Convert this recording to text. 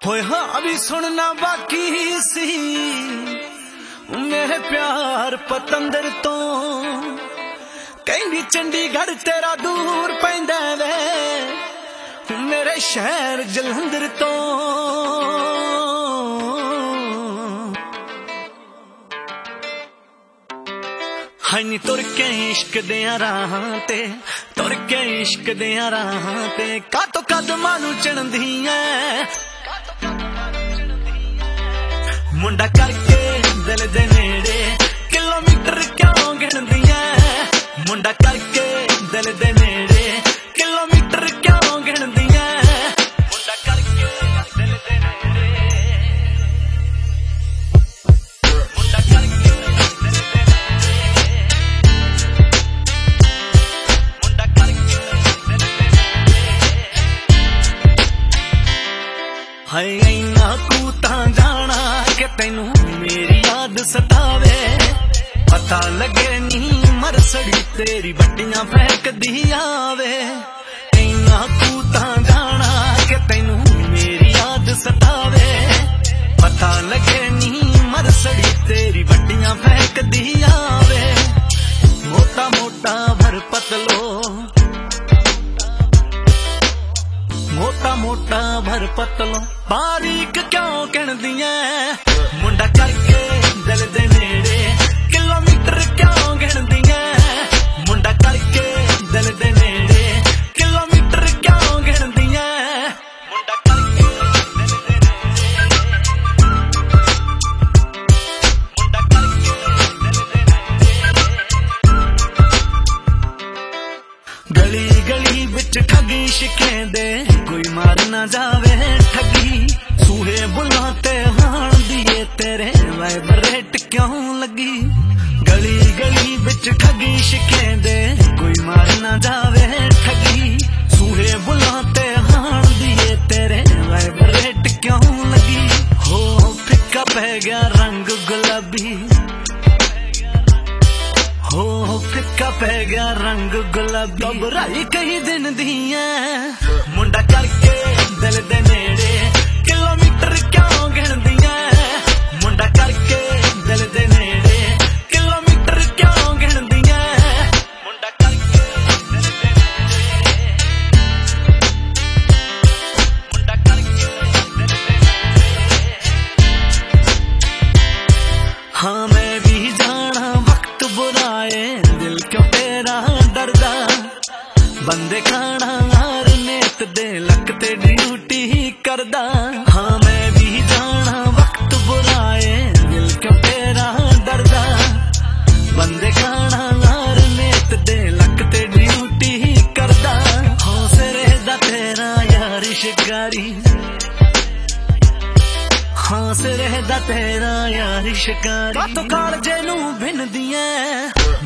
होए हाँ अभी सुनना बाकी सी मेरे प्यार पतंदर तो कहनी चंडीगढ़ तेरा दूर पैंदा वे मेरे शहर जलंधर तो हनी तुर के इश्क दियां राहां ते तुर के इश्क दियां राहां ते कातो कदमां नूं चढ़दी ऐ मुंडा करके दिल दे नेड़े किलोमीटर क्यों गिनदी ऐ मुंडा करके दिल दे नेड़े किलोमीटर क्यों गिनदी ऐ मुंडा करके दिल दे नेड़े मुंडा करके दिल दे नेड़े मुंडा करके दिल दे नेड़े हाय इन्ना कू तां जाना के तैनू मेरी याद सतावे पता लगे नी मरसड़ी तेरी बट्टियां फेंक दी आवे इन्ना तू तां जाना के तैनू मेरी याद सतावे पता लगे नी मरसड़ी तेरी बट्टियां फेंक दी आवे मोटा मोटा भर पतलो मोटा मोटा भर पतलो बारीक क्यों कहदी ऐ मुंडा करके दिल दे नेड़े किलोमीटर क्यों गिनदी ऐ मुंडा करके दिल दे नेड़े किलोमीटर क्यों गिनदी ऐ मुंडा करके दिल दे नेड़े मुंडा करके दिल दे नेड़े गली गली विच ठगी शिकेंदे कोई मार ना जावे ठगी सूहे बुलाते हाण दिए तेरे वाइब्रेट क्यों लगी गली गली बिच ठगी शिकेंदे कोई मार ना जावे ठगी सूहे बुलाते हाण दिए तेरे वाइब्रेट क्यों लगी हो फिक्का पै गया रंग गुलाबी हो फिक्का पै गया रंग गुलाबी घबराई कई दिन दी ऐ मुंडा करके दिल दे नेड़े किलोमीटर क्यों गिनदी ऐ मुंडा करके दिल दे नेड़े किलोमीटर क्यों गिनदी ऐ मुंडा करके दिल दे नेड़े मुंडा करके दिल दे नेड़े हाँ मैं भी जाना वक्त बुराए दिल क्यों तेरा डरदा बंदे खाना हार नेत दे लक ते ड्यूटी करदा हाँ मैं भी जाना वक्त बुराए दिल क्यों तेरा डरदा बंदे खाना हार नेत दे लक ते ड्यूटी करदा हौसले दा तेरा यार शिकारी हौसले दा तेरा यार शिकारी तो कालजे नूं भिनदी ऐ